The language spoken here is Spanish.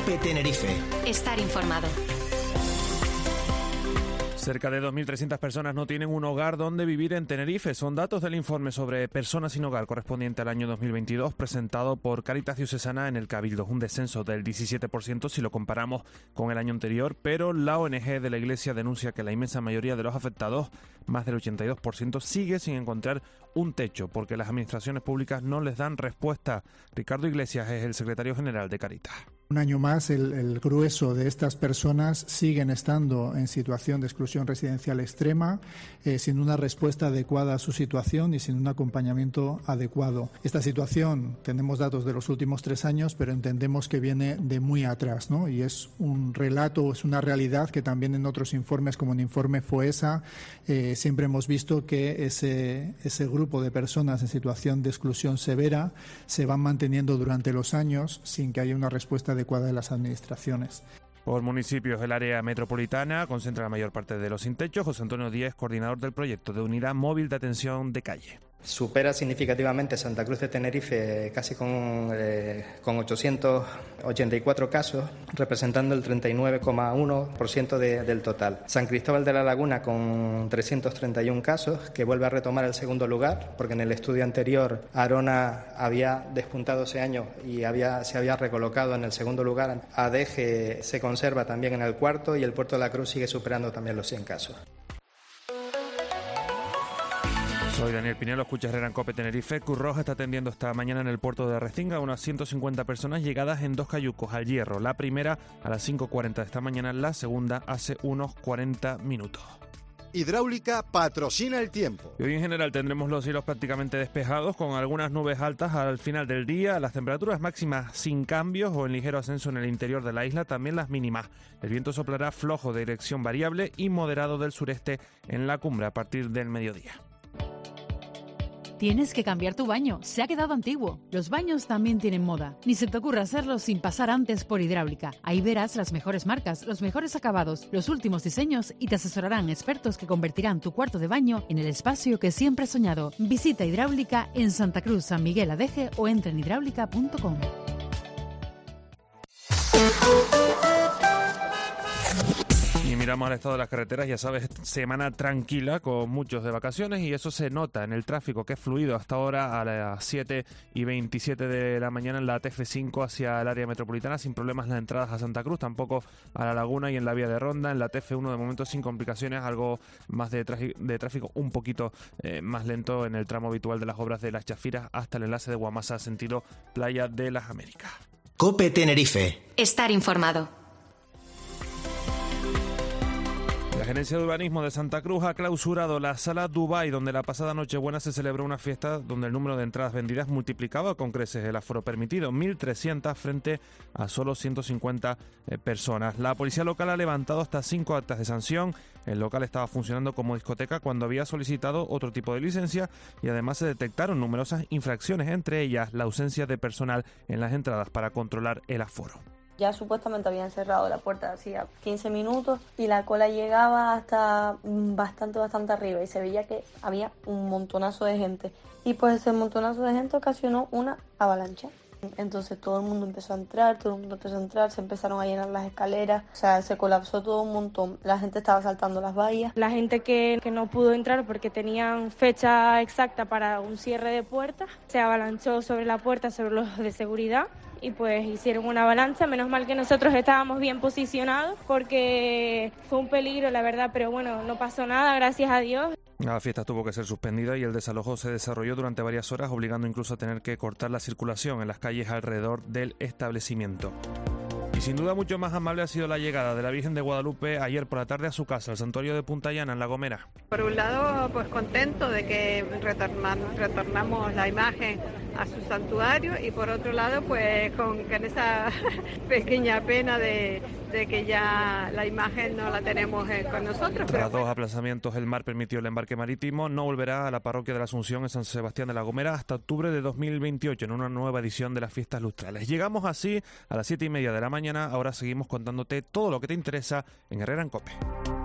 COPE Tenerife. Estar informado. Cerca de 2.300 personas no tienen un hogar donde vivir en Tenerife. Son datos del informe sobre personas sin hogar correspondiente al año 2022 presentado por Cáritas Diocesana en el Cabildo. Un descenso del 17% si lo comparamos con el año anterior, pero la ONG de la Iglesia denuncia que la inmensa mayoría de los afectados, más del 82%, sigue sin encontrar un techo porque las administraciones públicas no les dan respuesta. Ricardo Iglesias es el secretario general de Cáritas. Un año más, el grueso de estas personas siguen estando en situación de exclusión residencial extrema, sin una respuesta adecuada a su situación y sin un acompañamiento adecuado. Esta situación, tenemos datos de los últimos 3 años, pero entendemos que viene de muy atrás, ¿no? Y es un relato, es una realidad que también en otros informes, como el informe FOESA, siempre hemos visto que ese grupo de personas en situación de exclusión severa se van manteniendo durante los años sin que haya una respuesta adecuada de las administraciones. Por municipios, el área metropolitana concentra la mayor parte de los sin techo. José Antonio Díez, coordinador del proyecto de Unidad Móvil de Atención de Calle. Supera significativamente Santa Cruz de Tenerife casi con 884 casos, representando el 39,1% del total. San Cristóbal de la Laguna con 331 casos, que vuelve a retomar el segundo lugar, porque en el estudio anterior Arona había despuntado ese año y se había recolocado en el segundo lugar. Adeje se conserva también en el cuarto y el Puerto de la Cruz sigue superando también los 100 casos. Soy Daniel Pinelo, escucha Herrera en COPE Tenerife. Cruz Roja está atendiendo esta mañana en el puerto de Restinga a unas 150 personas llegadas en 2 cayucos al Hierro. La primera a las 5:40 de esta mañana, la segunda hace unos 40 minutos. Hidráulica patrocina el tiempo. Y hoy en general tendremos los cielos prácticamente despejados con algunas nubes altas al final del día. Las temperaturas máximas sin cambios o en ligero ascenso en el interior de la isla, también las mínimas. El viento soplará flojo de dirección variable y moderado del sureste en la cumbre a partir del mediodía. Tienes que cambiar tu baño, se ha quedado antiguo. Los baños también tienen moda. Ni se te ocurra hacerlo sin pasar antes por Hidráulica. Ahí verás las mejores marcas, los mejores acabados, los últimos diseños y te asesorarán expertos que convertirán tu cuarto de baño en el espacio que siempre has soñado. Visita Hidráulica en Santa Cruz, San Miguel Adeje o entra en hidráulica.com. Y miramos al estado de las carreteras, ya sabes, semana tranquila con muchos de vacaciones y eso se nota en el tráfico que es fluido hasta ahora a las 7:27 de la mañana en la TF5 hacia el área metropolitana, sin problemas las entradas a Santa Cruz, tampoco a La Laguna y en la vía de Ronda, en la TF1 de momento sin complicaciones, algo más de tráfico un poquito más lento en el tramo habitual de las obras de Las Chafiras hasta el enlace de Guamasa sentido Playa de las Américas. COPE Tenerife. Estar informado. La Gerencia de Urbanismo de Santa Cruz ha clausurado la Sala Dubai, donde la pasada Nochebuena se celebró una fiesta donde el número de entradas vendidas multiplicaba con creces el aforo permitido, 1.300 frente a solo 150 personas. La policía local ha levantado hasta 5 actas de sanción. El local estaba funcionando como discoteca cuando había solicitado otro tipo de licencia y además se detectaron numerosas infracciones, entre ellas la ausencia de personal en las entradas para controlar el aforo. Ya supuestamente habían cerrado la puerta hacía 15 minutos y la cola llegaba hasta bastante arriba y se veía que había un montonazo de gente. Y pues ese montonazo de gente ocasionó una avalancha. Entonces todo el mundo empezó a entrar, se empezaron a llenar las escaleras, o sea, se colapsó todo un montón. La gente estaba saltando las vallas. La gente que no pudo entrar porque tenían fecha exacta para un cierre de puertas, se avalanchó sobre la puerta, sobre los de seguridad. Y pues hicieron una avalancha, menos mal que nosotros estábamos bien posicionados porque fue un peligro, la verdad, pero bueno, no pasó nada, gracias a Dios. La fiesta tuvo que ser suspendida y el desalojo se desarrolló durante varias horas, obligando incluso a tener que cortar la circulación en las calles alrededor del establecimiento. Y sin duda mucho más amable ha sido la llegada de la Virgen de Guadalupe ayer por la tarde a su casa, al santuario de Punta Llana, en La Gomera. Por un lado, pues contento de que retornamos la imagen a su santuario y por otro lado, pues con esa pequeña pena de que ya la imagen no la tenemos con nosotros. Tras 2 aplazamientos, el mar permitió el embarque marítimo. No volverá a la parroquia de la Asunción en San Sebastián de La Gomera hasta octubre de 2028 en una nueva edición de las fiestas lustrales. Llegamos así a las 7:30 de la mañana. Ahora seguimos contándote todo lo que te interesa en Herrera en COPE.